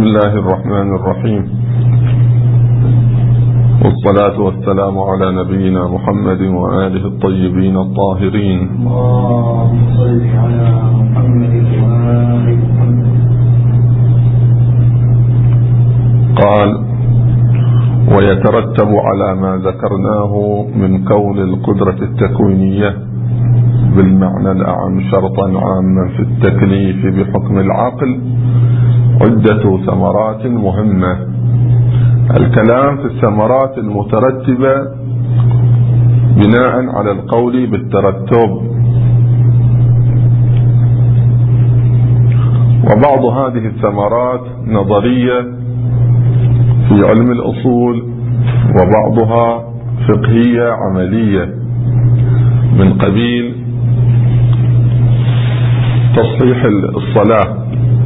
الله الرحمن الرحيم، والصلاة والسلام على نبينا محمد وآله الطيبين الطاهرين. اللهم صل على محمد وآل محمد. قال: ويترتب على ما ذكرناه من كون القدرة التكوينية بالمعنى الأعم شرطا عاما في التكليف بحكم العقل عدة ثمرات مهمة. الكلام في الثمرات المترتبة بناء على القول بالترتب، وبعض هذه الثمرات نظرية في علم الأصول، وبعضها فقهية عملية من قبيل تصحيح الصلاة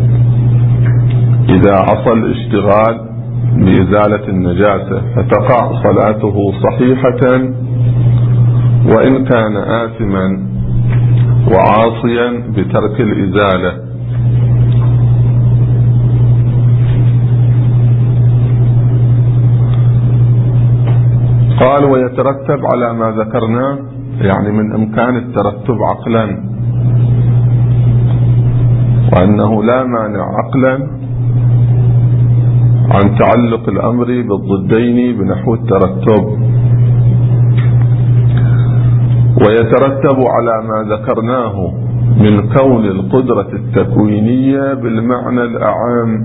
إذا عصى الاشتغال بإزالة النجاسة فتقع صلاته صحيحة وإن كان آثما وعاصيا بترك الإزالة. قال: ويترتب على ما ذكرناه، يعني من إمكان الترتب عقلا، وأنه لا مانع عقلا عن تعلق الأمر بالضدين بنحو الترتب. ويترتب على ما ذكرناه من كون القدرة التكوينية بالمعنى الأعم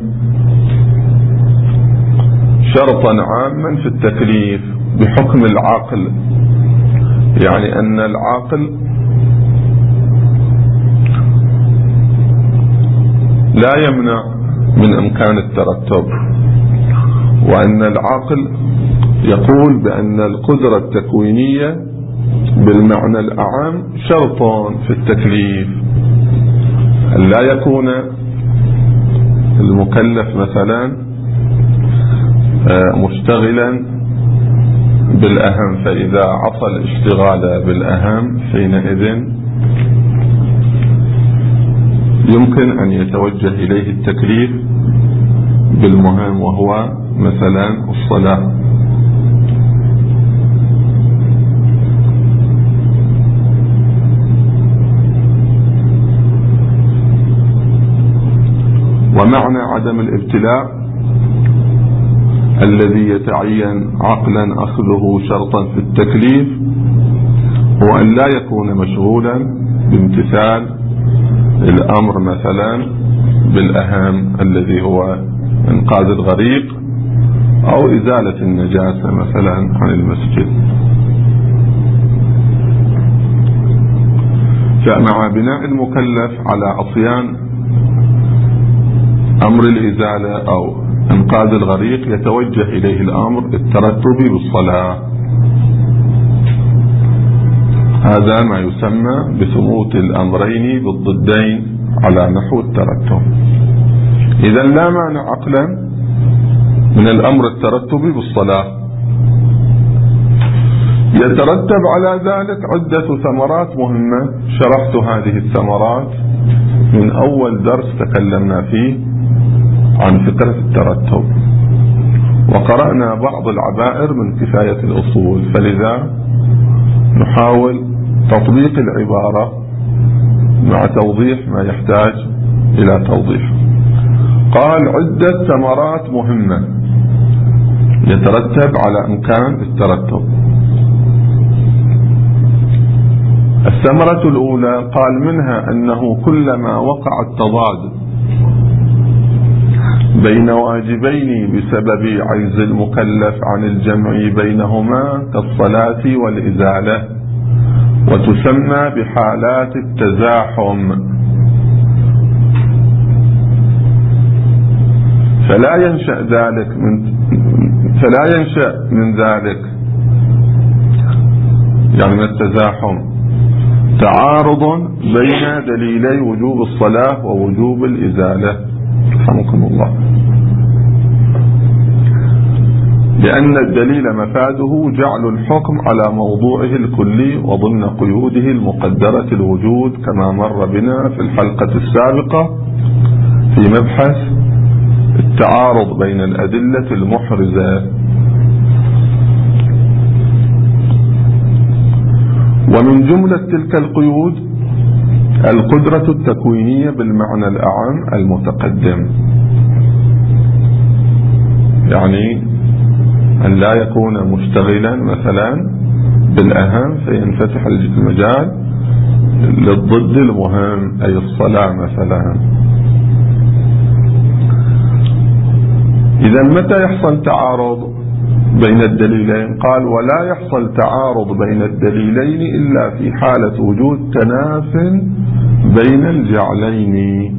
شرطا عاما في التكليف بحكم العقل، يعني أن العاقل لا يمنع من إمكان الترتب، وأن العاقل يقول بأن القدرة التكوينية بالمعنى الأعم شرط في التكليف، أن لا يكون المكلف مثلا مشتغلا بالأهم، فإذا عصى الاشتغال بالأهم حينئذ يمكن أن يتوجه إليه التكليف بالمهم، وهو مثلا الصلاة. ومعنى عدم الابتلاء الذي يتعين عقلا أخذه شرطا في التكليف هو أن لا يكون مشغولا بامتثال الأمر مثلا بالأهم الذي هو إنقاذ الغريق أو إزالة النجاسة مثلا عن المسجد. فمع بناء المكلف على عصيان أمر الإزالة أو إنقاذ الغريق يتوجه إليه الأمر الترتب بالصلاة. هذا ما يسمى بثبوت الأمرين بالضدين على نحو الترتب. إذا لا مانع عقلا من الأمر الترتب بالصلاة. يترتب على ذلك عدة ثمرات مهمة، شرحت هذه الثمرات من أول درس تكلمنا فيه عن فكرة الترتب، وقرأنا بعض العبائر من كفاية الأصول، فلذا نحاول تطبيق العبارة مع توضيح ما يحتاج إلى توضيح. قال: عدة ثمرات مهمة يترتب على إمكان الترتب. الثمرة الأولى قال منها أنه كلما وقع التضاد بين واجبين بسبب عجز المكلف عن الجمع بينهما كالصلاة والإزالة، وتسمى بحالات التزاحم، فلا ينشأ من ذلك يعني من التزاحم تعارض بين دليلي وجوب الصلاة ووجوب الإزالة رحمكم الله، لأن الدليل مفاده جعل الحكم على موضوعه الكلي وضمن قيوده المقدرة الوجود، كما مر بنا في الحلقة السابقة في مبحث التعارض بين الأدلة المحرزة. ومن جملة تلك القيود القدرة التكوينية بالمعنى الأعم المتقدم، يعني أن لا يكون مشتغلا مثلا بالأهم فينفتح المجال للضد المهم أي الصلاة مثلا. إذا متى يحصل تعارض بين الدليلين؟ قال ولا يحصل تعارض بين الدليلين إلا في حالة وجود تناف بين الجعلين،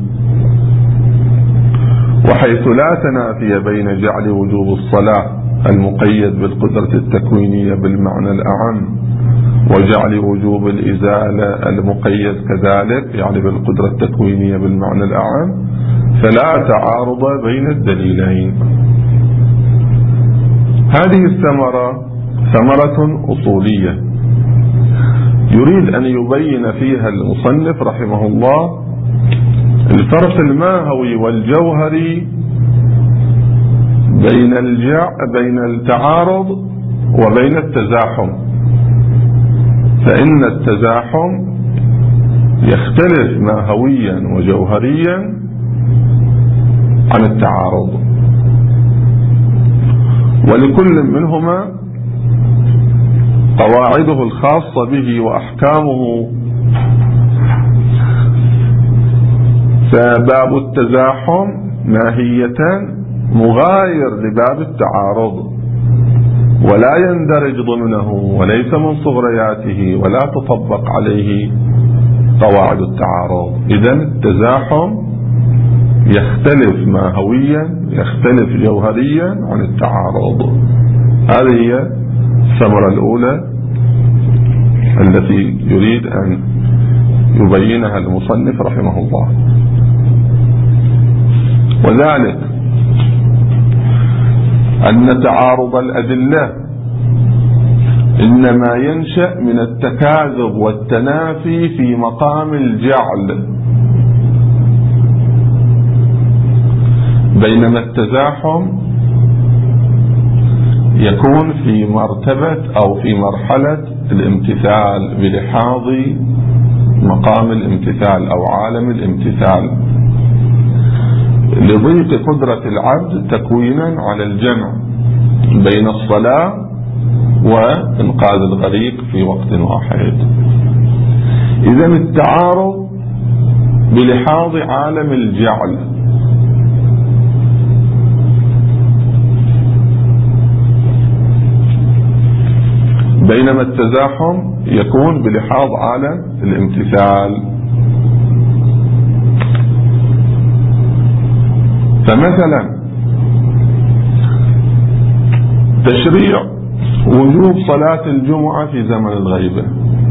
وحيث لا تنافي بين جعل وجوب الصلاة المقيد بالقدرة التكوينية بالمعنى الأعم وجعل وجوب الإزالة المقيد كذلك يعني بالقدرة التكوينية بالمعنى الأعم، فلا تعارض بين الدليلين. هذه الثمرة ثمرة أصولية يريد أن يبين فيها المصنف رحمه الله الفرق الماهوي والجوهري بين التعارض وبين التزاحم. فإن التزاحم يختلف ماهويا وجوهريا عن التعارض، ولكل منهما قواعده الخاصة به وأحكامه. فباب التزاحم ماهية مغاير لباب التعارض ولا يندرج ضمنه وليس من صغرياته ولا تطبق عليه قواعد التعارض. إذن التزاحم يختلف ماهويا يختلف جوهريا عن التعارض. هذه هي الثمرة الأولى التي يريد أن يبينها المصنف رحمه الله، وذلك أن تعارض الأدلة إنما ينشأ من التكاذب والتنافي في مقام الجعل، بينما التزاحم يكون في مرتبة أو في مرحلة الامتثال بلحاظ مقام الامتثال أو عالم الامتثال، لضيق قدرة العبد تكوينا على الجمع بين الصلاة وإنقاذ الغريق في وقت واحد. إذن التعارض بلحاظ عالم الجعل، بينما التزاحم يكون بلحاظ عالم الامتثال. فمثلا تشريع وجوب صلاة الجمعة في زمن الغيبة،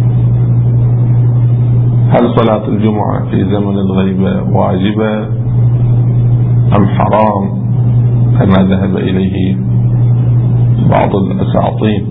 هل صلاة الجمعة في زمن الغيبة واجبة أم حرام كما ذهب إليه بعض الأساطين؟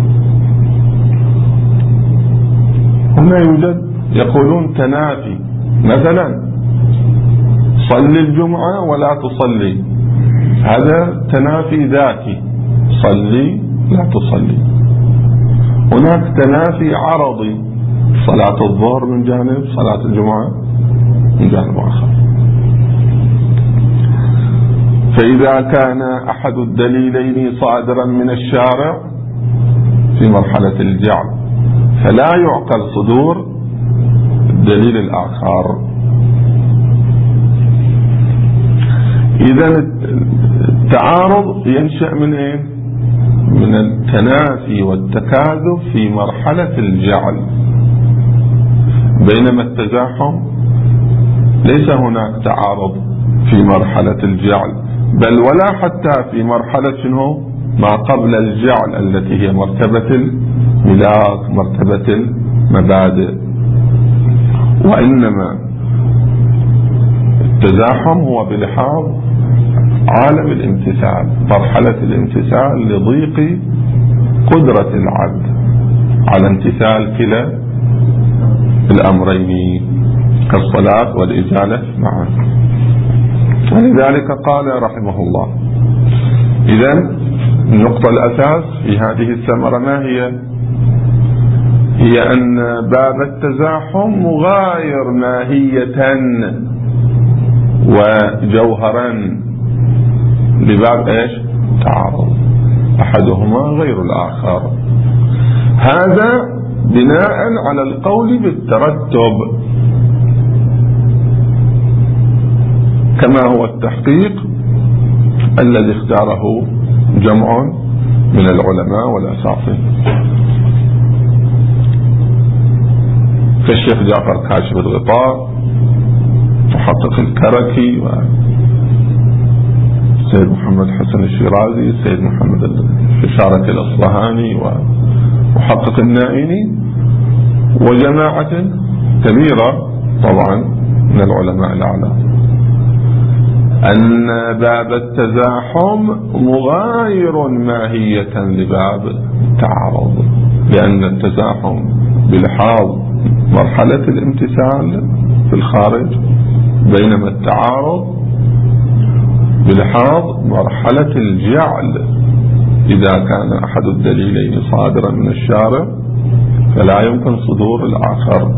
هنا يوجد يقولون تنافي، مثلا صلي الجمعة ولا تصلي، هذا تنافي ذاتي، صلي لا تصلي. هناك تنافي عرضي، صلاة الظهر من جانب، صلاة الجمعة من جانب آخر. فإذا كان أحد الدليلين صادرا من الشارع في مرحلة الجعل فلا يعقل صدور الدليل الآخر. إذا التعارض ينشأ من إيه؟ من التنافي والتكاذب في مرحلة الجعل، بينما التزاحم ليس هناك تعارض في مرحلة الجعل، بل ولا حتى في مرحلة شنو ما قبل الجعل التي هي مرتبة الملاك، مرتبة المبادئ. وإنما التزاحم هو بلحاظ عالم الامتثال، مرحلة الامتثال لضيق قدرة العبد على امتثال كلا الأمرين كالصلاة والإزالة معا. ولذلك قال رحمه الله: إذن النقطة الأساس في هذه الثمرة ما هي؟ هي أن باب التزاحم مغاير ماهية وجوهرا لباب إيش؟ تعارض، أحدهما غير الآخر. هذا بناء على القول بالترتب، كما هو التحقيق الذي اختاره جمع من العلماء والأساطين كالشيخ جعفر كاشف الغطاء، محقق الكركي، والسيد محمد حسن الشيرازي، السيد محمد الشاركي الأصبهاني، ومحقق النائني، وجماعة كبيرة طبعا من العلماء الأعلى، أن باب التزاحم مغاير ماهية لباب التعارض، لأن التزاحم بلحاظ مرحلة الامتثال في الخارج، بينما التعارض بلحاظ مرحلة الجعل. إذا كان أحد الدليلين صادرا من الشارع فلا يمكن صدور الآخر.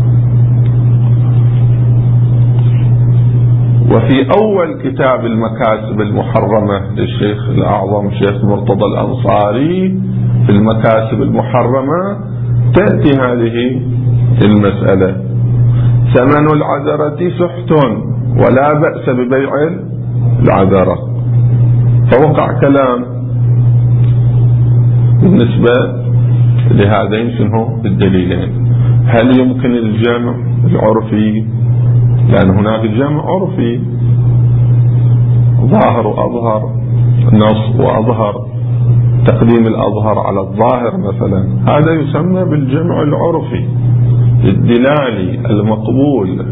وفي أول كتاب المكاسب المحرمة للشيخ الأعظم شيخ مرتضى الأنصاري في المكاسب المحرمة تأتي هذه المسألة: ثمن العذرة سحت ولا بأس ببيع العذرة. فوقع كلام بالنسبة لهذين شنو الدليلين: هل يمكن الجمع العرفي؟ لأن هناك جمع عرفي ظاهر وأظهر، نص وأظهر، تقديم الأظهر على الظاهر مثلا، هذا يسمى بالجمع العرفي الدلالي المقبول،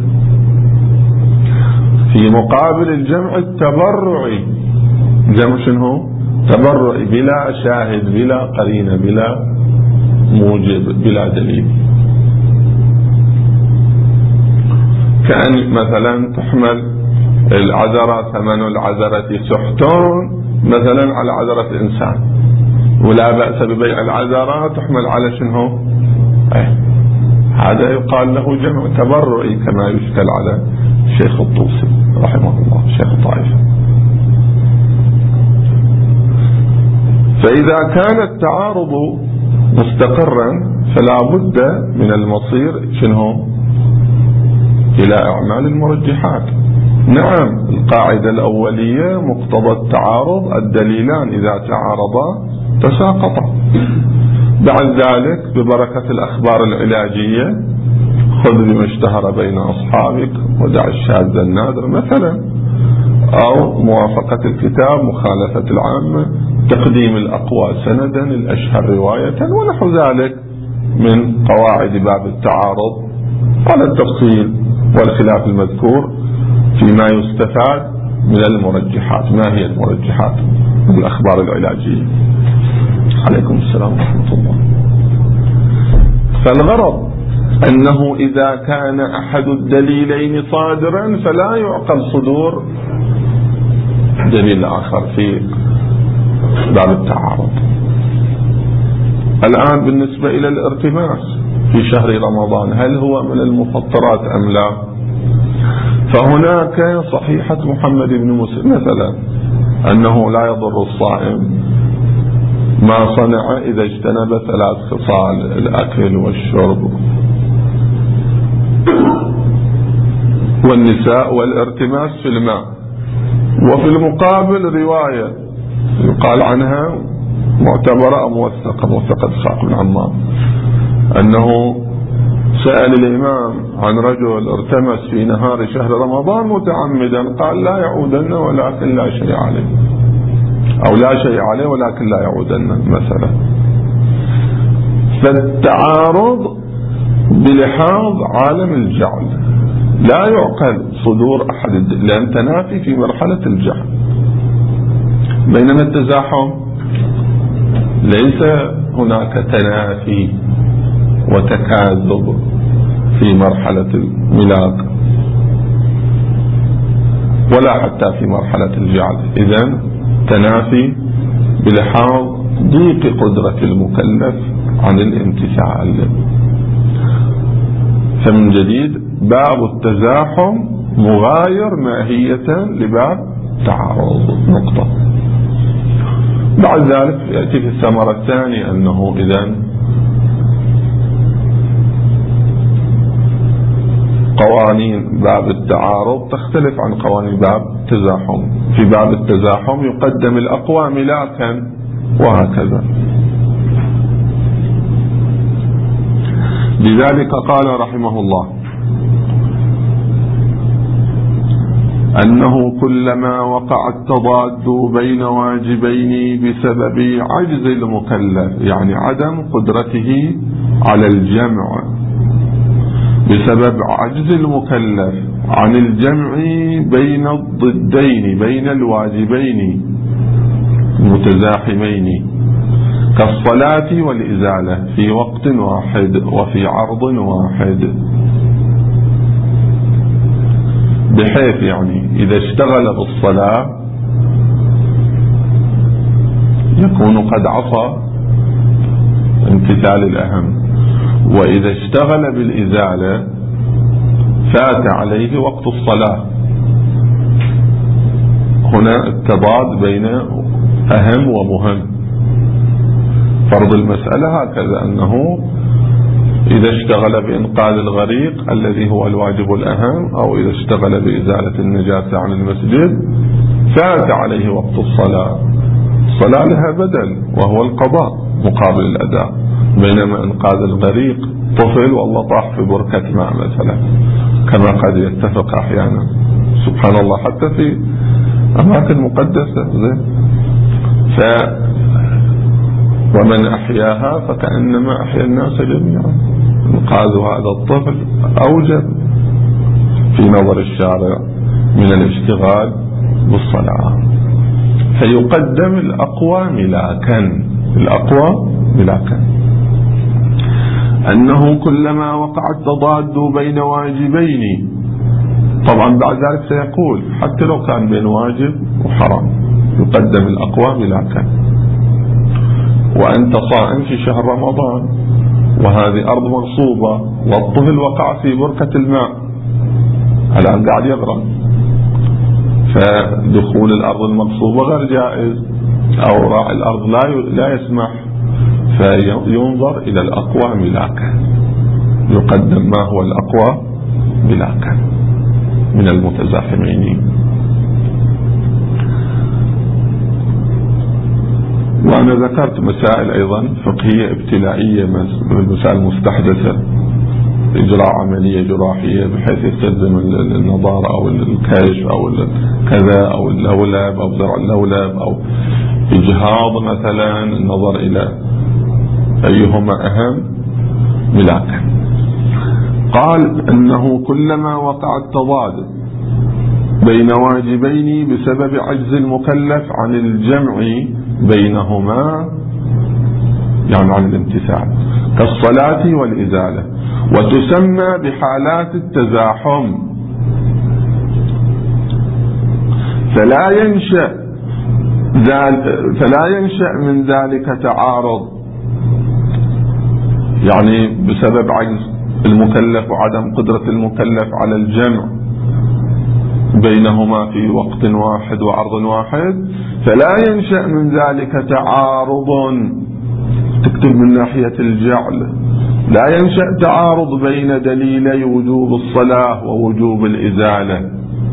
في مقابل الجمع التبرعي. جمع شنو؟ تبرعي، بلا شاهد، بلا قرينة، بلا موجب، بلا دليل. كأن مثلا تحمل العذرة، ثمن العذرة سحتون مثلا على عذرة إنسان، ولا بأس ببيع العذرة تحمل على شنو؟ هذا يقال له جمع تبرعي، كما يشكل على الشيخ الطوسي رحمه الله، شيخ الطائفة. فإذا كان التعارض مستقرا فلا بد من المصير شنو؟ إلى أعمال المرجحات. نعم، القاعدة الأولية مقتضى التعارض الدليلان إذا تعارضا تساقطا. بعد ذلك ببركة الأخبار العلاجية خذ بما اشتهر بين أصحابك ودع الشاذ النادر مثلا، أو موافقة الكتاب، مخالفة العامة، تقديم الأقوى سندا، الأشهر رواية، ونحو ذلك من قواعد باب التعارض على التفصيل والخلاف المذكور فيما يستفاد من المرجحات. ما هي المرجحات من الأخبار العلاجية؟ عليكم السلام ورحمة الله. فالغرض أنه إذا كان أحد الدليلين صادرا فلا يعقل صدور دليل آخر في باب التعارض. الآن بالنسبة إلى الارتماس في شهر رمضان، هل هو من المفطرات أم لا؟ فهناك صحيحة محمد بن مسلم مثلا أنه لا يضر الصائم ما صنع إذا اجتنب 3 خصال: الأكل والشرب والنساء والارتماس في الماء. وفي المقابل رواية يقال عنها معتبرة موثقة إسحاق بن عمار، أنه سأل الإمام عن رجل ارتمس في نهار شهر رمضان متعمدا، قال: لا يعودن ولكن لا شيء عليه، أو لا شيء عليه ولكن لا يعودن مثلا. فالتعارض بلحاظ عالم الجعل لا يعقل صدور أحد، لأن تنافي في مرحلة الجعل، بينما التزاحم ليس هناك تنافي وتكاذب في مرحلة الملاك. ولا حتى في مرحلة الجعل. إذن تنافي بلحاظ ضيق قدرة المكلف عن الامتثال. فمن جديد باب التزاحم مغاير ماهية لباب تعارض. نقطة. بعد ذلك يأتي في الثمرة الثانية أنه إذن قوانين باب التعارض تختلف عن قوانين باب التزاحم. في باب التزاحم يقدم الأقوى ملاكا وهكذا. لذلك قال رحمه الله أنه كلما وقع التضاد بين واجبين بسبب عجز المكلف، يعني عدم قدرته على الجمع، بسبب عجز المكلف عن الجمع بين الضدين، بين الواجبين المتزاحمين كالصلاة والإزالة في وقت واحد وفي عرض واحد، بحيث يعني إذا اشتغل بالصلاة يكون قد عصى امتثال الأهم، وإذا اشتغل بالإزالة فات عليه وقت الصلاة. هنا التضاد بين أهم ومهم. فرض المسألة هكذا، أنه إذا اشتغل بإنقاذ الغريق الذي هو الواجب الأهم، أو إذا اشتغل بإزالة النجاسة عن المسجد فات عليه وقت الصلاة. الصلاة لها بدل وهو القضاء مقابل الأداء، بينما إنقاذ الغريق طفل والله طاح في بركة ماء مثلا، كما قد يتفق أحيانا سبحان الله حتى في أماكن مقدسة. ومن أحياها فكأنما أحيا الناس جميعا. إنقاذ هذا الطفل أوجب في نظر الشارع من الاشتغال بالصلاة، فيقدم الأقوى ملاكا. الأقوى ملاكا أنه كلما وقع التضاد بين واجبين، طبعا بعد ذلك سيقول حتى لو كان بين واجب وحرام يقدم الأقوى ملاكا. وأنت صائم في شهر رمضان وهذه أرض مغصوبة والطفل وقع في بركة الماء الآن قاعد يغرق، فدخول الأرض المغصوبة غير جائز، أو راعي الأرض لا يسمح، فينظر إلى الأقوى ملاكا، يقدم ما هو الأقوى ملاكا من المتزاحمين. وأنا ذكرت مسائل أيضا فقهية ابتلائية، مسائل مستحدثة، إجراء عملية جراحية بحيث يستلزم النظارة أو الكشف أو كذا أو اللولب أو زرع اللولب أو إجهاض مثلا، النظر إلى أيهما أهم ملاكا. قال أنه كلما وقع التضاد بين واجبين بسبب عجز المكلف عن الجمع بينهما، يعني عن الامتثال، كالصلاة والإزالة، وتسمى بحالات التزاحم، فلا ينشأ من ذلك تعارض، يعني بسبب عجز المكلف وعدم قدرة المكلف على الجمع بينهما في وقت واحد وعرض واحد، فلا ينشأ من ذلك تعارض. تكتب من ناحية الجعل لا ينشأ تعارض بين دليلي وجوب الصلاة ووجوب الإزالة.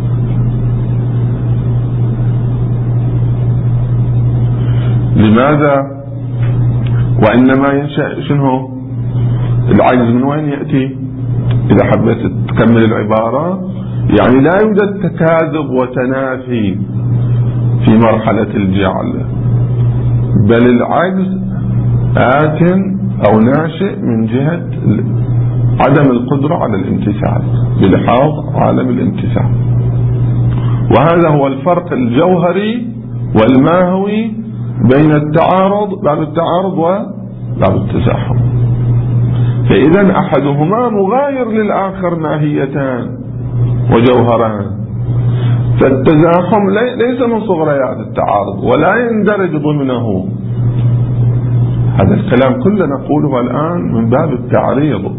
لماذا؟ وإنما ينشأ شنو العجز؟ من وين يأتي؟ إذا حبيت تكمل العبارة، يعني لا يوجد تكاذب وتنافي في مرحلة الجعل، بل العجز آت أو ناشئ من جهة عدم القدرة على الامتثال بلحاظ عالم الامتثال. وهذا هو الفرق الجوهري والماهوي بين باب التعارض وباب التزاحم. فإذا أحدهما مغاير للآخر ماهيتان وجوهران، فالتزاحم ليس من صغريات التعارض ولا يندرج ضمنه. هذا الكلام كله نقوله الآن من باب التعريض،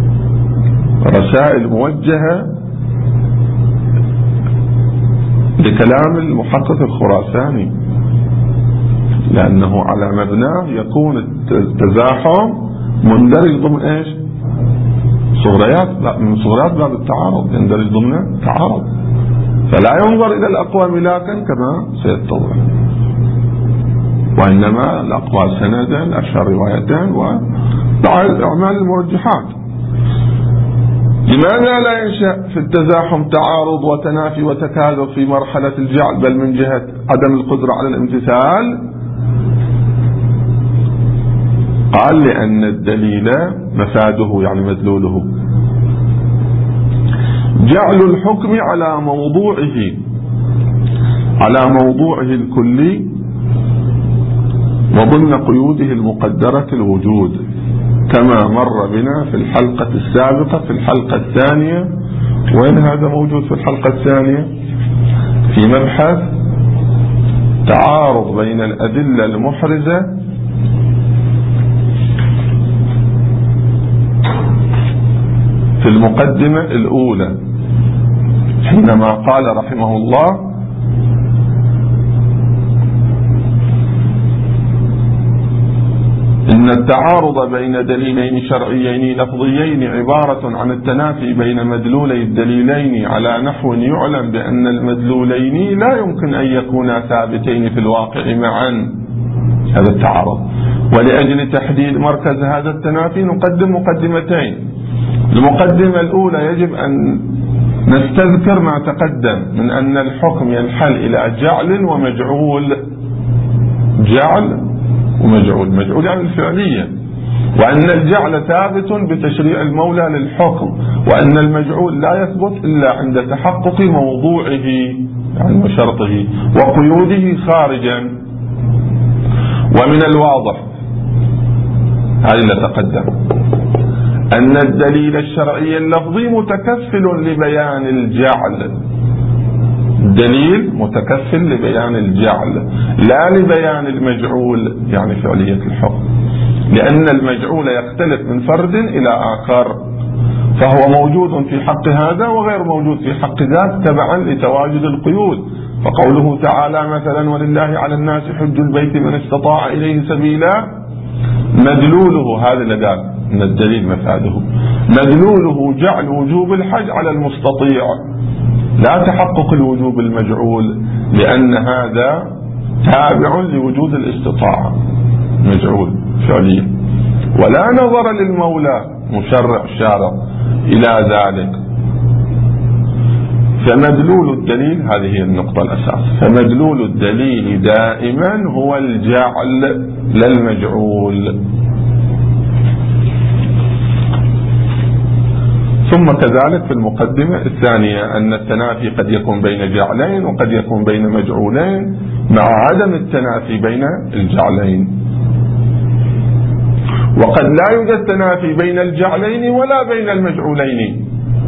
رسائل موجهة لكلام المحقق الخراساني، لأنه على مبناه يكون التزاحم مندرج ضمن ايش؟ صغريات، من صغريات باب التعارض، يندرج ضمن تعارض، فلا ينظر إلى الأقوى ملاكا كما سيتضح، وإنما الأقوى سندا، الأشهر روايتان، وأعمال المرجحات. لماذا لا ينشأ في التزاحم تعارض وتنافي وتكاذب في مرحلة الجعل، بل من جهة عدم القدرة على الامتثال؟ قال لأن الدليل مفاده يعني مدلوله جعل الحكم على موضوعه الكلي وضمن قيوده المقدرة الوجود، كما مر بنا في الحلقة السابقة في الحلقة الثانية. وين هذا موجود في الحلقة الثانية؟ في مبحث تعارض بين الأدلة المحرزة في المقدمة الأولى، حينما قال رحمه الله: إن التعارض بين دليلين شرعيين لفظيين عبارة عن التنافي بين مدلولي الدليلين على نحو يعلم بأن المدلولين لا يمكن أن يكونا ثابتين في الواقع معا. هذا التعارض. ولأجل تحديد مركز هذا التنافي نقدم مقدمتين. المقدمة الأولى يجب أن نستذكر ما تقدم من أن الحكم ينحل إلى جعل ومجعول. جعل ومجعول، مجعول يعني الفعلية، وأن الجعل ثابت بتشريع المولى للحكم، وأن المجعول لا يثبت إلا عند تحقق موضوعه يعني وشرطه وقيوده خارجا. ومن الواضح هذا اللي تقدم أن الدليل الشرعي اللفظي متكفل لبيان الجعل، دليل متكفل لبيان الجعل لا لبيان المجعول يعني فعلية الحكم، لأن المجعول يختلف من فرد إلى آخر، فهو موجود في حق هذا وغير موجود في حق ذاك تبعا لتواجد القيود. فقوله تعالى مثلا: ولله على الناس حج البيت من استطاع إليه سبيلا، مدلوله هذا اللي قال من الدليل مفاده، مدلوله جعل وجوب الحج على المستطيع لا تحقق الوجوب المجعول، لأن هذا تابع لوجود الاستطاعة، مجعول فعليا، ولا نظر للمولى مشرع شارع إلى ذلك. فمدلول الدليل، هذه هي النقطة الأساس، فمدلول الدليل دائما هو الجعل لا المجعول. ثم كذلك في المقدمة الثانية أن التنافي قد يكون بين جعلين وقد يكون بين مجعولين، مع عدم التنافي بين الجعلين. وقد لا يوجد تنافي بين الجعلين ولا بين المجعولين،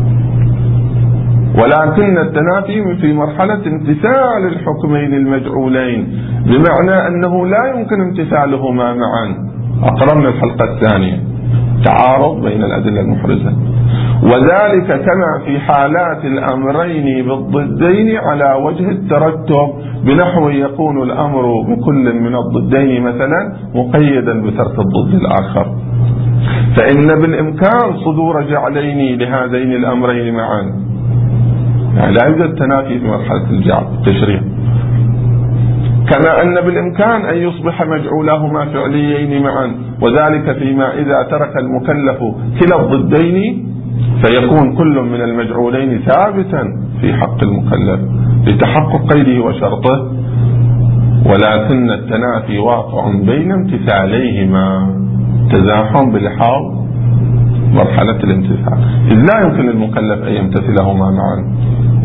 ولكن التنافي في مرحلة امتثال الحكمين المجعولين، بمعنى أنه لا يمكن امتثالهما معا. أقررنا الحلقة الثانية تعارض بين الأدلة المحرزة، وذلك كما في حالات الأمرين بالضدين على وجه الترتب، بنحو يكون الأمر بكل من الضدين مثلا مقيدا بترك الضد الآخر، فإن بالإمكان صدور جعلين لهذين الأمرين معا، يعني لا يوجد تنافي في مرحلة الجعل التشريع، كما أن بالإمكان أن يصبح مجعولهما فعليين معا، وذلك فيما إذا ترك المكلف كلا الضدين فيكون كل من المجعولين ثابتا في حق المكلف لتحقق قيده وشرطه، ولكن التنافي واقع بين امتثاليهما، تزاحم بلحاظ مرحلة الامتثال، إذ لا يمكن للمكلف أن يمتثلهما معا.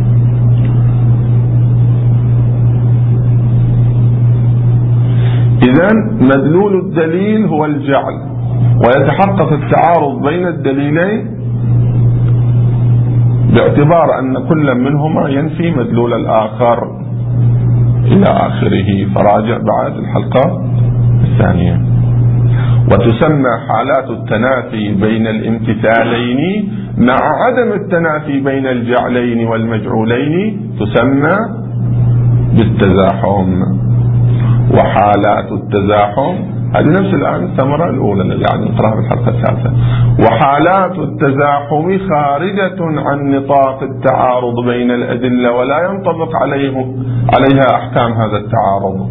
إذن مدلول الدليل هو الجعل، ويتحقق التعارض بين الدليلين باعتبار أن كل منهما ينفي مدلول الآخر إلى آخره. فراجع بعد الحلقة الثانية. وتسمى حالات التنافي بين الامتثالين مع عدم التنافي بين الجعلين والمجعولين تسمى بالتزاحم. وحالات التزاحم هذه نفس الآن الثمرة الأولى اللي قاعد نقرأها بالحلقة الثالثة. وحالات التزاحم خارجة عن نطاق التعارض بين الأدلة ولا ينطبق عليها أحكام هذا التعارض.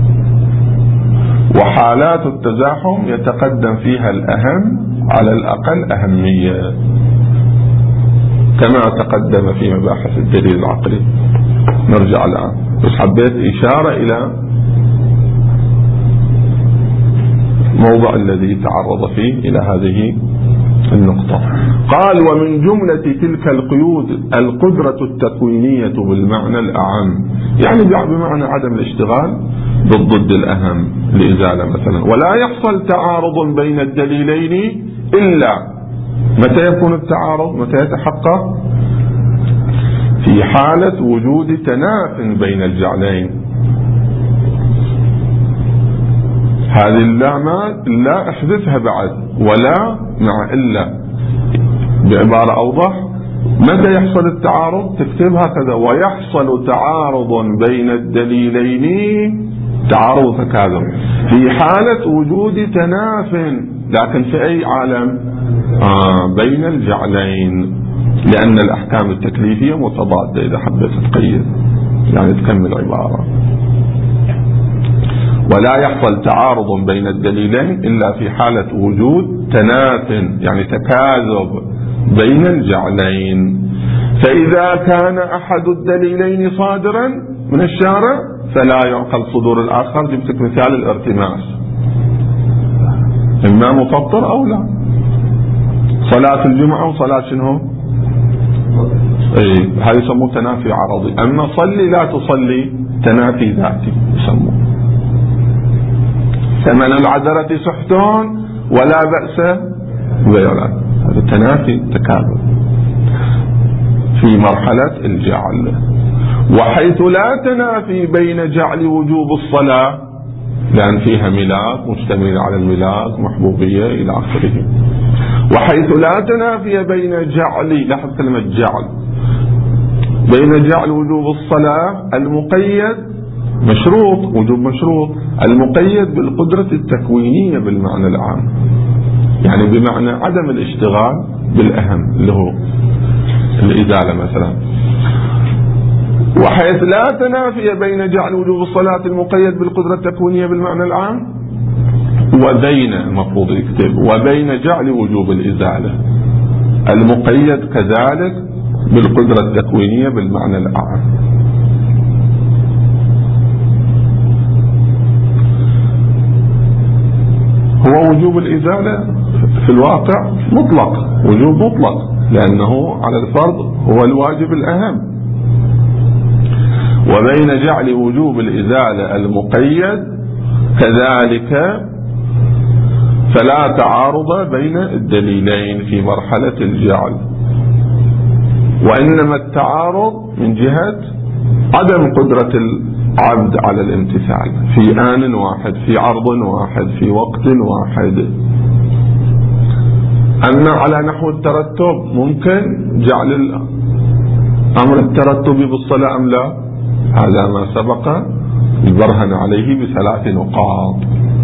وحالات التزاحم يتقدم فيها الأهم على الأقل أهمية كما تقدم في مباحث الدليل العقلي. نرجع الآن، بس حبيت إشارة إلى موضع الذي تعرض فيه إلى هذه النقطة. قال: ومن جملة تلك القيود القدرة التكوينية بالمعنى الأعم، يعني بمعنى عدم الاشتغال بالضد الأهم لإزالة مثلا. ولا يحصل تعارض بين الدليلين إلا متى يكون التعارض، متى يتحقق؟ في حالة وجود تناف بين الجعلين. هذه لا احذفها بعد، ولا مع إلا. بعبارة أوضح، متى يحصل التعارض تكتب هكذا: ويحصل تعارض بين الدليلين، تعارض تكاذب، في حالة وجود تناف، لكن في أي عالم؟ بين الجعلين، لأن الأحكام التكليفية متضادة. إذا حبيت تقيد يعني تكمل عبارة. ولا يحصل تعارض بين الدليلين إلا في حالة وجود تناف، يعني تكاذب بين الجعلين. فإذا كان أحد الدليلين صادرا من الشارع فلا يعقل صدور الآخر. جبتك مثال الارتماس، إما مفطر أو لا. صلاة الجمعة وصلاة شنو؟ هذا يسموه تنافي عرضي. أما صلي لا تصلي تنافي ذاتي يسموه. ثمن العذرة سحت ولا بأس بيعلان، هذا تنافي تكاذب في مرحلة الجعل. وحيث لا تنافي بين جعل وجوب الصلاة، لأن فيها ملاك مشتمل على الملاك محبوبية إلى آخره. وحيث لا تنافي بين جعل، لاحظ كلمة جعل، بين جعل وجوب الصلاة المقيد مشروط، وجوب مشروط، المقيد بالقدرة التكوينية بالمعنى العام، يعني بمعنى عدم الاشتغال بالأهم اللي هو الإزالة مثلا. وحيث لا تنافي بين جعل وجوب الصلاة المقيد بالقدرة التكوينية بالمعنى العام وبين، المفروض يكتب، وبين جعل وجوب الإزالة المقيد كذلك بالقدرة التكوينية بالمعنى الأعم. هو وجوب الإزالة في الواقع مطلق، وجوب مطلق، لأنه على الفرض هو الواجب الأهم. وبين جعل وجوب الإزالة المقيد كذلك فلا تعارض بين الدليلين في مرحلة الجعل، وإنما التعارض من جهة عدم قدرة العبد على الامتثال في آن واحد، في عرض واحد، في وقت واحد. أما على نحو الترتب، ممكن جعل الأمر الترتبي بالصلاة أم لا؟ هذا ما سبق البرهن عليه ب3 نقاط.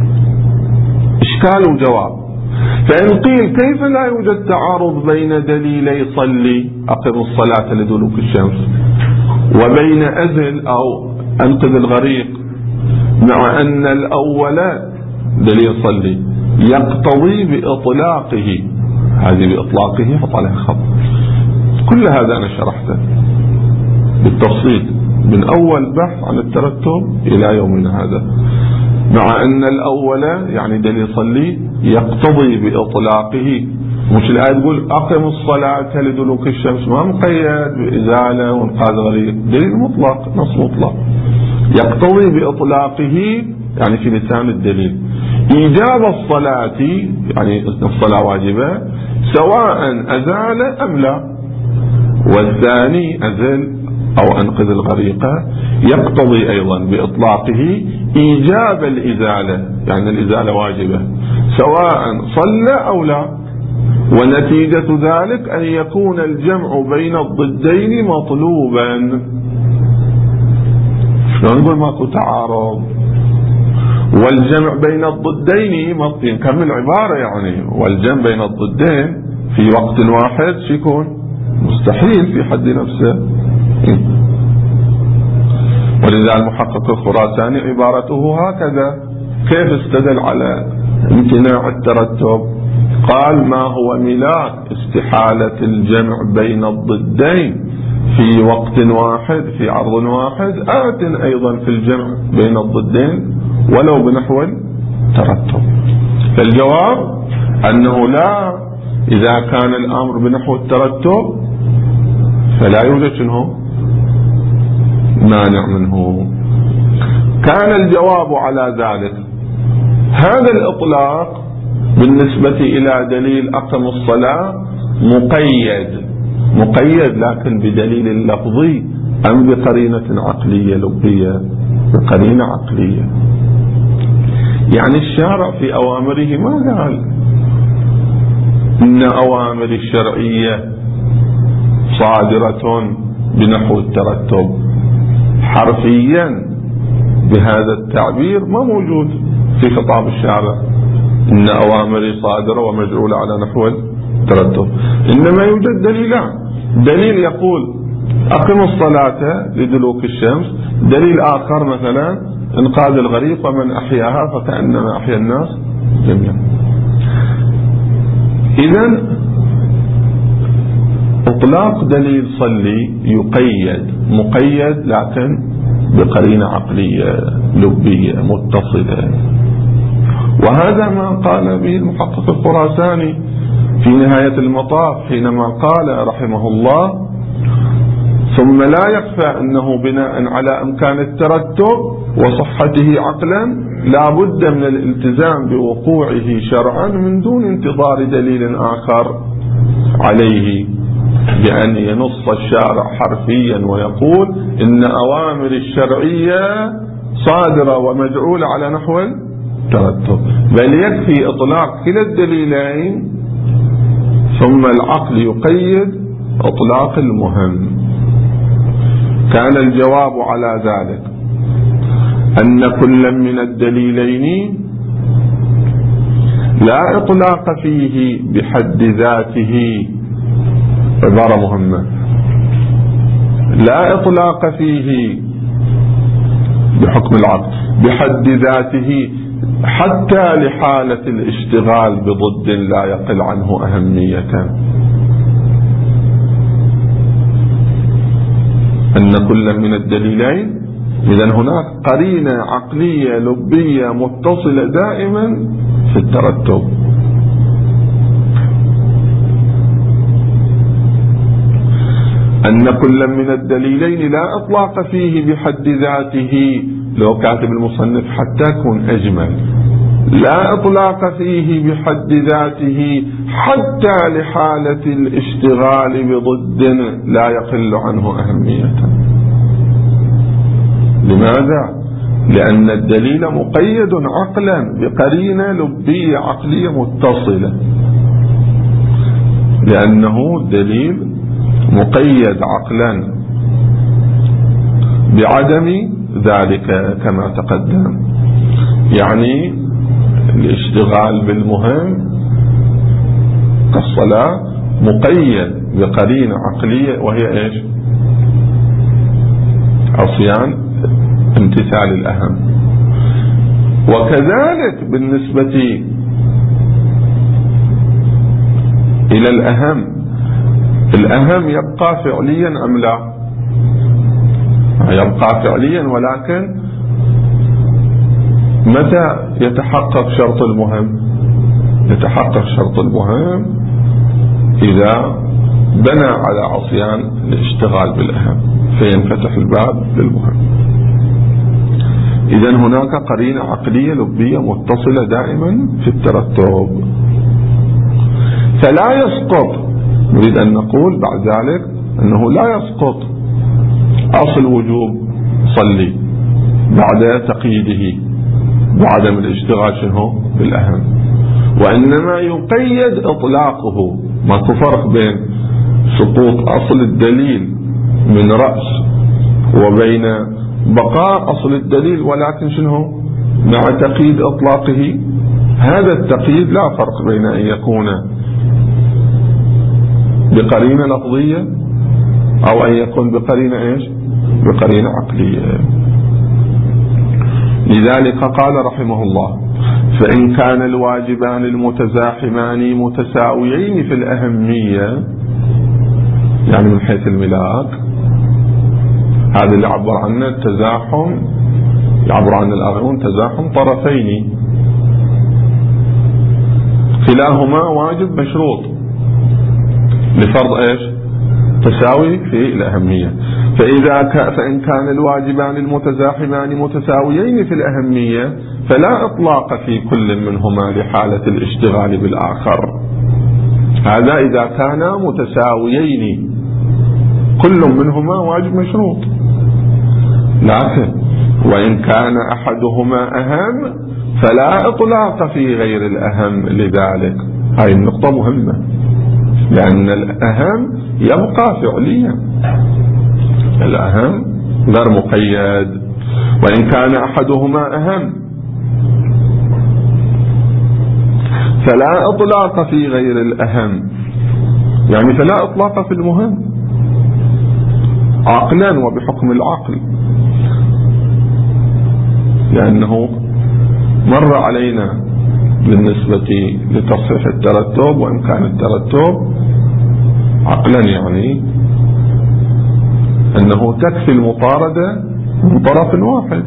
إشكال وجواب. فإن قيل كيف لا يوجد تعارض بين دليلي صلي أقم الصلاة لدلوك الشمس وبين أزل أو أنقذ الغريق، مع أن الأول دليل صلي يقتضي بإطلاقه، هذه بإطلاقه حط عليها خط. كل هذا أنا شرحته بالتفصيل من أول بحث عن الترتب إلى يومنا هذا. مع أن الأول يعني دليل صلي يقتضي بإطلاقه، مش الآية تقول أقم الصلاة لدلوك الشمس، ما مقيد بإزالة وإنقاذ غريق، دليل مطلق، نص مطلق يقتضي بإطلاقه، يعني في لسان الدليل إيجاب الصلاة، يعني الصلاة واجبة سواء أزال أم لا. والثاني أزل أو أنقذ الغريقة يقتضي أيضا بإطلاقه إيجاب الإزالة، يعني الإزالة واجبة سواء صلى أو لا، ونتيجة ذلك أن يكون الجمع بين الضدين مطلوبا. شلون نقول ماكو تعارض؟ والجمع بين الضدين نكمل عبارة يعني، والجمع بين الضدين في وقت واحد يكون مستحيل في حد نفسه. ولذا المحقق الخراساني عبارته هكذا. كيف استدل على امتناع الترتب؟ قال: ما هو ملاك استحالة الجمع بين الضدين في وقت واحد في عرض واحد آت أيضا في الجمع بين الضدين ولو بنحو الترتب. فالجواب أنه لا، إذا كان الأمر بنحو الترتب فلا يوجد شنو مانع منه. كان الجواب على ذلك هذا الإطلاق بالنسبة إلى دليل أقم الصلاة مقيد لكن بدليل لفظي أم بقرينة عقلية لبية؟ بقرينة عقلية. يعني الشارع في أوامره ما قال إن أوامر الشرعية صادرة بنحو الترتب، حرفيا بهذا التعبير ما موجود في خطاب الشارع إن أوامري صادرة ومجعولة على نحو الترتب. إنما يوجد دليلان: دليل يقول أقم الصلاة لدلوك الشمس، دليل آخر مثلا إنقاذ الغريق ومن أحياها فكأنما أحيا الناس جميعا. إذن إطلاق دليل صلي مقيد لكن بقرينة عقلية لبية متصلة، وهذا ما قال به المحقق الخراساني في نهاية المطاف حينما قال رحمه الله: ثم لا يخفى أنه بناء على إمكان الترتب وصحته عقلا لا بد من الالتزام بوقوعه شرعا من دون انتظار دليل آخر عليه، بأن ينص الشارع حرفيا ويقول إن أوامر الشرعية صادرة ومجعولة على نحو الترتب، بل يكفي إطلاق كلا الدليلين ثم العقل يقيد إطلاق المهم. كان الجواب على ذلك أن كل من الدليلين لا إطلاق فيه بحد ذاته، عبارة مهمة، لا إطلاق فيه بحكم العقل بحد ذاته حتى لحالة الاشتغال بضد لا يقل عنه أهمية، أن كل من الدليلين إذن هناك قرينة عقلية لبية متصلة دائما في الترتب. أن كل من الدليلين لا إطلاق فيه بحد ذاته، لو كاتب المصنف حتى يكون أجمل، لا إطلاق فيه بحد ذاته حتى لحالة الاشتغال بضد لا يقل عنه أهمية. لماذا؟ لأن الدليل مقيد عقلا بقرينة لبية عقلية متصلة، لأنه دليل مقيد عقلا بعدم ذلك كما تقدم، يعني الاشتغال بالمهم كالصلاة مقيد بقرينة عقلية وهي ايش؟ عصيان امتثال الأهم. وكذلك بالنسبة إلى الأهم يبقى فعليا أم لا؟ يبقى فعليا، ولكن متى يتحقق شرط المهم؟ يتحقق شرط المهم إذا بنى على عصيان الاشتغال بالأهم فينفتح الباب للمهم. إذن هناك قرينة عقلية لبية متصلة دائما في الترتب، فلا يسقط، نريد أن نقول بعد ذلك أنه لا يسقط أصل وجوب صلي بعد تقييده وعدم الاشتغال شنو بالأهم، وإنما يقيد إطلاقه. ما فرق بين سقوط أصل الدليل من رأس وبين بقاء أصل الدليل ولكن شنو مع تقييد إطلاقه. هذا التقييد لا فرق بين أن يكون بقرينة لفظية أو أن يكون بقرينة إيش؟ بقرينة عقلية. لذلك قال رحمه الله: فإن كان الواجبان المتزاحمان متساويين في الأهمية، يعني من حيث الملاك، هذا اللي عبر عنه التزاحم، يعبر عنه الآخرون تزاحم طرفين، كلاهما واجب مشروط لفرض ايش؟ تساوي في الأهمية. فإن كان الواجبان المتزاحمان متساويين في الأهمية فلا إطلاق في كل منهما لحالة الاشتغال بالآخر. هذا إذا كانا متساويين كل منهما واجب مشروط. لكن وإن كان أحدهما أهم فلا إطلاق في غير الأهم لذلك. هذه النقطة مهمة، لأن الأهم يبقى فعليا، الأهم غير مقيد. وإن كان أحدهما أهم فلا إطلاق في غير الأهم، يعني فلا إطلاق في المهم عقلا وبحكم العقل، لأنه مر علينا بالنسبة لتصحيح الترتب، وإن كان الترتب عقلا يعني أنه تكفي المطاردة من طرف واحد.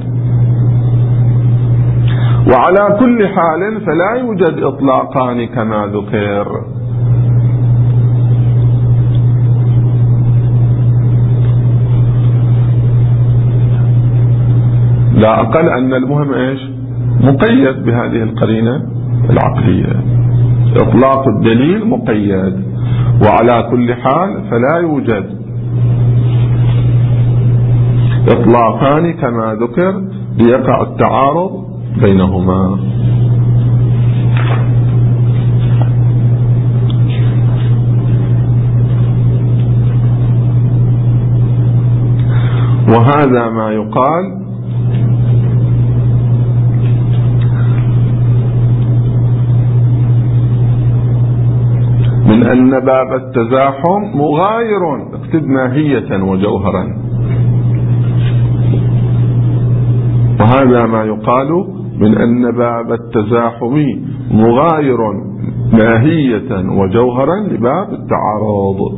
وعلى كل حال فلا يوجد إطلاقان كما ذكر، لا أقل أن المهم إيش؟ مقيد بهذه القرينة العقلية، إطلاق الدليل مقيد. وعلى كل حال فلا يوجد إطلاقان كما ذكر ليقع التعارض بينهما. وهذا ما يقال من أن باب التزاحم مغاير، اكتب ماهية وجوهرا. وهذا ما يقال من أن باب التزاحم مغاير ماهية وجوهرا لباب التعارض،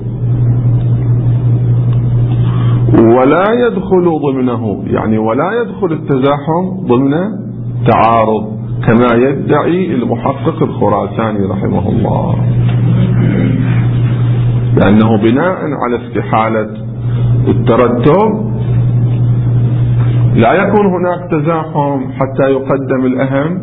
ولا يدخل ضمنه، يعني ولا يدخل التزاحم ضمن تعارض كما يدعي المحقق الخراساني رحمه الله، لأنه بناء على استحالة الترتب لا يكون هناك تزاحم حتى يقدم الأهم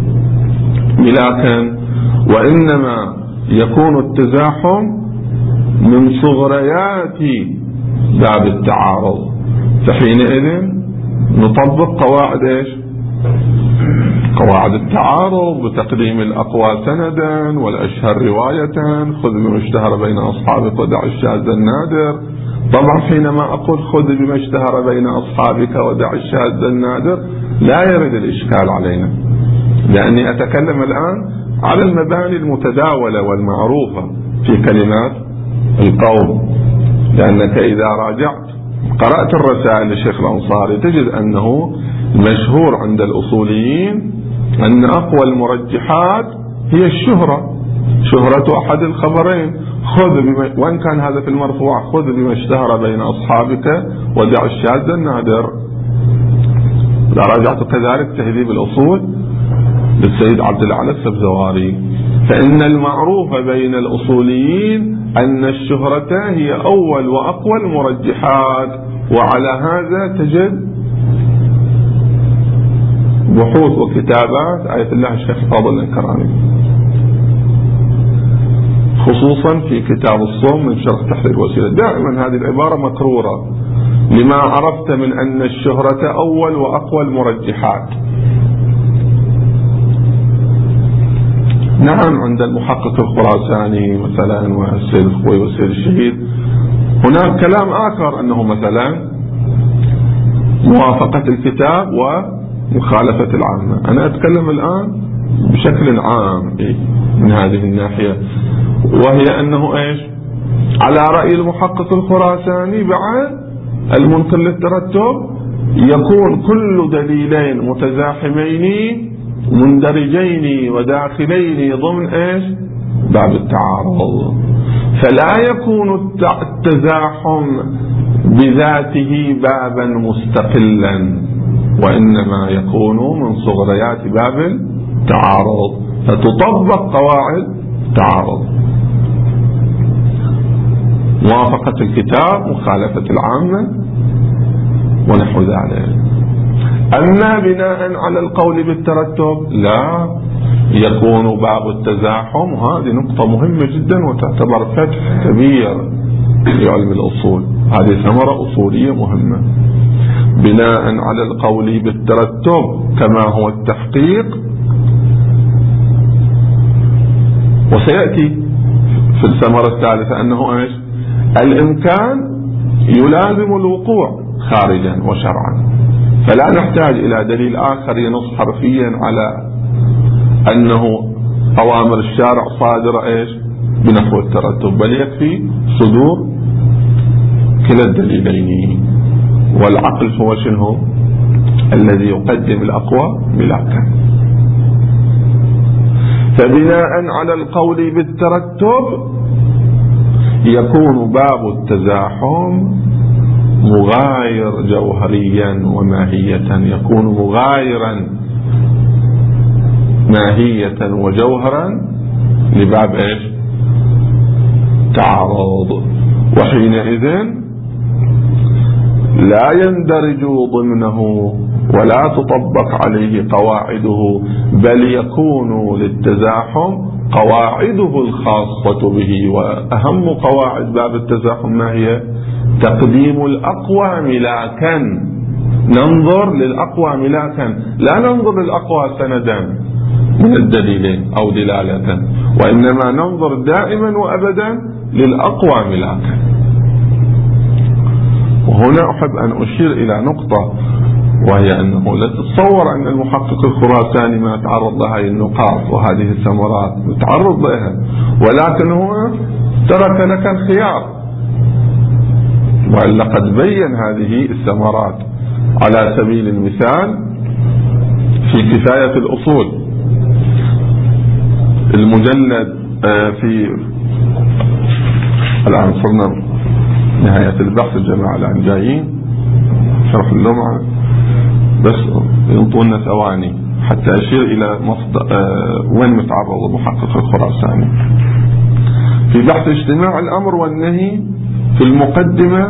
ملاكا، وإنما يكون التزاحم من صغريات باب التعارض. فحينئذ نطبق قواعد ايش؟ قواعد التعارض بتقديم الأقوى سندا والأشهر رواية، خذ بما اشتهر بين أصحابك ودع الشاذ النادر. طبعا حينما أقول خذ بما اشتهر بين أصحابك ودع الشاذ النادر لا يرد الإشكال علينا، لأني أتكلم الآن على المباني المتداولة والمعروفة في كلمات القوم. لأنك إذا راجعت قرأت الرسائل للشيخ الأنصاري تجد أنه المشهور عند الأصوليين أن أقوى المرجحات هي الشهرة، شهرة أحد الخبرين، وإن كان هذا في المرفوع خذ بما اشتهر بين أصحابك ودع الشاذ النادر. إذا راجعت كذلك تهذيب الأصول للسيد عبد الأعلى السبزواري، فإن المعروف بين الأصوليين أن الشهرة هي أول وأقوى المرجحات. وعلى هذا تجد بحوث وكتابات آية الله الشيخ فاضل الكرامي. خصوصا في كتاب الصوم من شرح تحرير الوسيلة. دائما هذه العبارة مكرورة: لما عرفت من أن الشهرة أول وأقوى المرجحات. نعم، عند المحقق الخراساني مثلا والسيد الخوي والسيد الشهيد هناك كلام آخر، أنه مثلا موافقة الكتاب ومخالفة العامة. أنا أتكلم الآن بشكل عام من هذه الناحية، وهي أنه إيش؟ على رأي المحقق الخراساني بعد المنكر للترتب يكون كل دليلين متزاحمين مندرجين وداخلين ضمن إيش؟ باب التعارض، فلا يكون التزاحم بذاته بابا مستقلا، وإنما يكون من صغريات باب التعارض، فتطبق قواعد التعارض: موافقة الكتاب، مخالفة العامة، ونحو ذلك. أما بناء على القول بالترتب لا، يكون باب التزاحم. هذه نقطة مهمة جدا وتعتبر فتح كبير في علم الأصول، هذه ثمرة أصولية مهمة. بناء على القول بالترتب كما هو التحقيق، وسيأتي في الثمرة الثالثة أنه إيش؟ الإمكان يلازم الوقوع خارجا وشرعا، فلا نحتاج إلى دليل آخر ينص حرفيا على أنه أوامر الشارع صادرة إيش؟ بنحو الترتب، بل يكفي صدور كلا الدليلين. والعقل هو شنو؟ الذي يقدم الأقوى ملاكا. فبناء على القول بالترتب يكون باب التزاحم مغاير جوهريا وماهية، يكون مغايرا ماهية وجوهرا لباب ايش؟ تعارض، وحينئذ لا يندرج ضمنه ولا تطبق عليه قواعده، بل يكون للتزاحم قواعده الخاصة به. وأهم قواعد باب التزاحم ما هي؟ تقديم الأقوى ملاكا، ننظر للأقوى ملاكا، لا ننظر للأقوى سندا من الدليلين أو دلالة، وإنما ننظر دائما وأبدا للأقوى ملاكا. وهنا أحب أن أشير إلى نقطة، وهي أنه لا تتصور أن المحقق الخراساني ما تعرض لهذه النقاط وهذه الثمرات يتعرض لها، ولكن هو ترك لك الخيار، وإلا قد بين هذه الثمرات على سبيل المثال في كفاية الأصول المجلد في الآن صرنا نهاية البحث، الجماعة الآن جايين شرح اللمعة، بس ينطونا ثواني حتى أشير إلى وين متعرض المحقق الخراساني في بحث اجتماع الأمر والنهي في المقدمة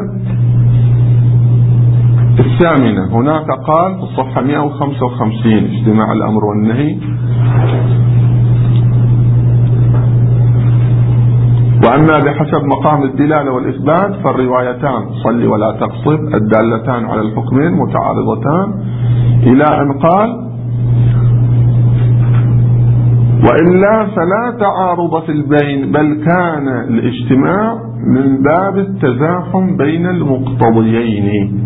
الثامنة. هناك قال في الصفحة 155 اجتماع الأمر والنهي: وأما بحسب مقام الدلالة والإثبات فالروايتان صل ولا تقصد الدالتان على الحكمين متعارضتان، إلى أن قال: وإلا فلا تعارض في البين، بل كان الاجتماع من باب التزاحم بين المقتضيين.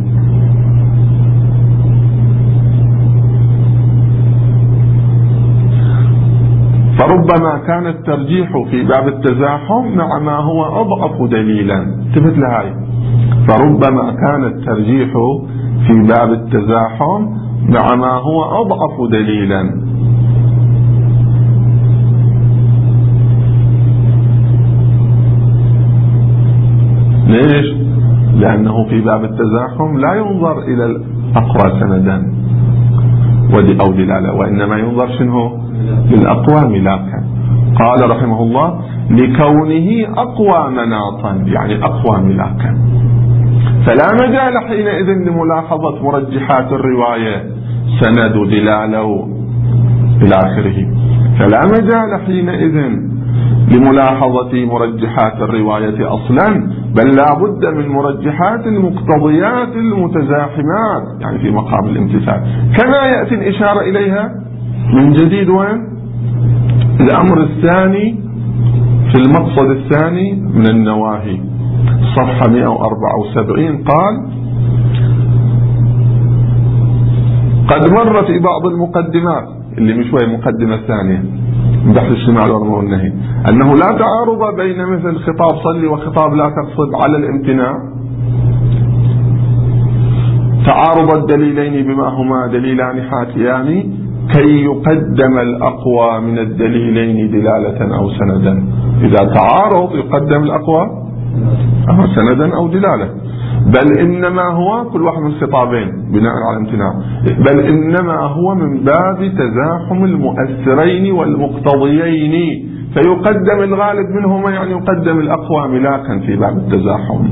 فربما كان الترجيح في باب التزاحم مع ما هو أضعف دليلا. انتبه لهاي، فربما كان الترجيح في باب التزاحم مع ما هو أضعف دليلا. ليش؟ لأنه في باب التزاحم لا ينظر إلى الأقوى سندا أو دلالة، وإنما ينظر شنو؟ للأقوى ملاكا. قال رحمه الله: لكونه أقوى مناطا، يعني أقوى ملاكا، فلا مجال حينئذ لملاحظة مرجحات الرواية سند ودلالة إلى آخره، فلا مجال حينئذ لملاحظة مرجحات الرواية أصلا، بل لا بد من مرجحات المقتضيات المتزاحمات يعني في مقام الامتثال، كما يأتي الإشارة إليها من جديد. وين الأمر الثاني في المقصد الثاني من النواهي صفحة 174 قال: قد مر في بعض المقدمات اللي مش وهي المقدمة الثانية من بحث الاجتماع والأمر والنهي أنه لا تعارض بين مثل خطاب صلي وخطاب لا تقصد على الامتناع، تعارض الدليلين بما هما دليلان حاكيان كي يقدم الأقوى من الدليلين دلالة أو سندا. إذا تعارض يقدم الأقوى سندا أو دلالة، بل إنما هو كل واحد من الخطابين بناء على امتناع، بل إنما هو من باب تزاحم المؤثرين والمقتضيين فيقدم الغالب منهما، يعني يقدم الأقوى ملاكا في باب التزاحم،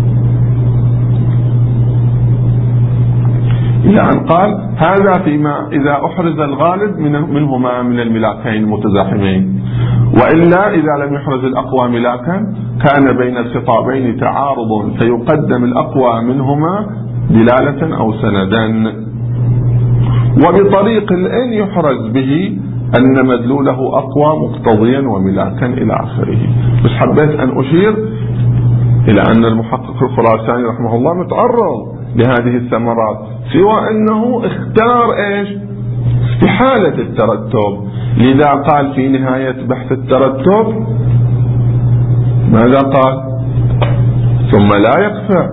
إلى أن قال: هذا فيما إذا أحرز الغالب منهما من الملاكين المتزاحمين، وإلا إذا لم يحرز الأقوى ملاكا كان بين الخطابين تعارض فيقدم الأقوى منهما دلالة أو سندا، وبطريق إن يحرز به أن مدلوله أقوى مقتضيا وملاكا إلى آخره. بس حبيت أن أشير إلى أن المحقق الخراساني رحمه الله متعرض لهذه الثمرات، سوى أنه اختار إيش في حالة الترتب، لذا قال في نهاية بحث الترتب ماذا قال؟ ثم لا يخفى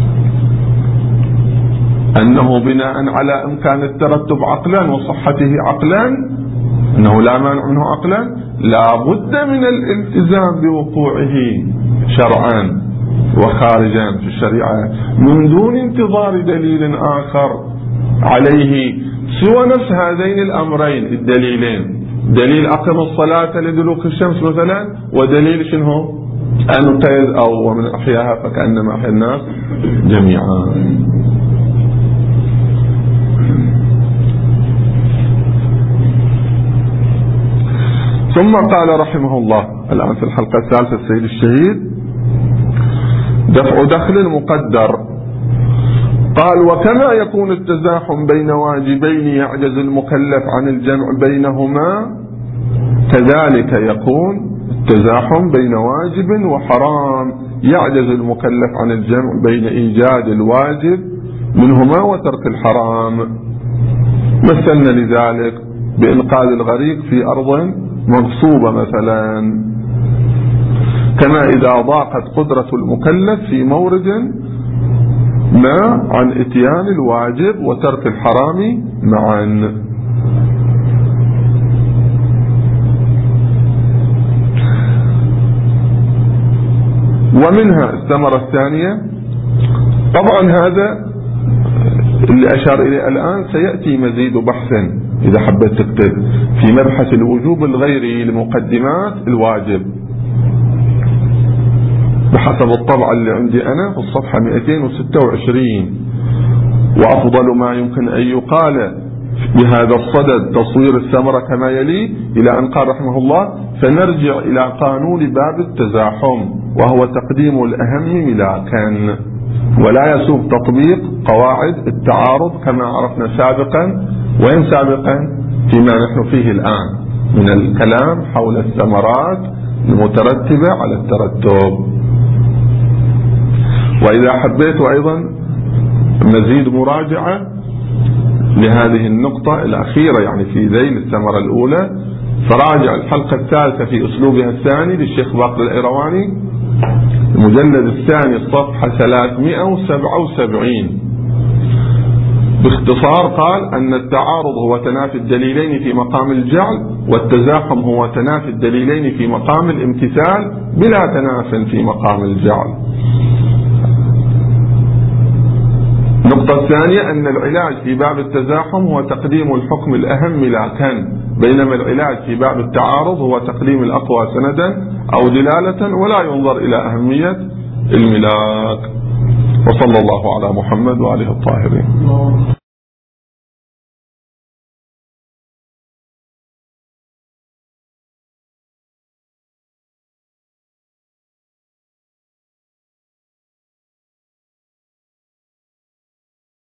أنه بناء على إمكان الترتب عقلا وصحته عقلا، أنه لا مانع منه عقلا، لا بد من الالتزام بوقوعه شرعا وخارجا في الشريعة من دون انتظار دليل آخر عليه سوى نفس هذين الأمرين الدليلين، دليل أقم الصلاة لدلوك الشمس مثلا، ودليل شنو أنقذ أو ومن أحياها فكأنما أحيا الناس جميعا. ثم قال رحمه الله الآن في الحلقة الثالثة السيد الشهيد: دفع دخل المقدر. قال: وكما يكون التزاحم بين واجبين يعجز المكلف عن الجمع بينهما، كذلك يكون التزاحم بين واجب وحرام يعجز المكلف عن الجمع بين إيجاد الواجب منهما وترك الحرام. مثلنا لذلك بإنقاذ الغريق في أرض مغصوبة مثلا، كما إذا ضاقت قدرة المكلف في مورد ما عن إتيان الواجب وترك الحرام معا. ومنها الثمرة الثانية، طبعا هذا اللي أشار إليه الآن سيأتي مزيد بحث إذا حبيت تكتب في مبحث الوجوب الغيري لمقدمات الواجب بحسب الطبعة اللي عندي أنا في الصفحة 226. وأفضل ما يمكن أن يقال بهذا الصدد تصوير الثمرة كما يلي، إلى أن قال رحمه الله: فنرجع إلى قانون باب التزاحم وهو تقديم الأهم ملاكا، ولا يسوغ تطبيق قواعد التعارض كما عرفنا سابقا. وين سابقا؟ فيما نحن فيه الآن من الكلام حول الثمرات المترتبة على الترتب. وإذا حبيت أيضا مزيد مراجعة لهذه النقطة الأخيرة يعني في ذيل الثمرة الأولى، فراجع الحلقة الثالثة في أسلوبها الثاني للشيخ باقر الأيرواني، المجلد الثاني الصفحة 377. باختصار قال أن التعارض هو تنافي الدليلين في مقام الجعل، والتزاحم هو تنافي الدليلين في مقام الامتثال بلا تناف في مقام الجعل. النقطة الثانية أن العلاج في باب التزاحم هو تقديم الحكم الأهم ملاكا، بينما العلاج في باب التعارض هو تقديم الأقوى سندا أو دلالة ولا ينظر إلى أهمية الملاك. وصلى الله على محمد وآله الطاهرين.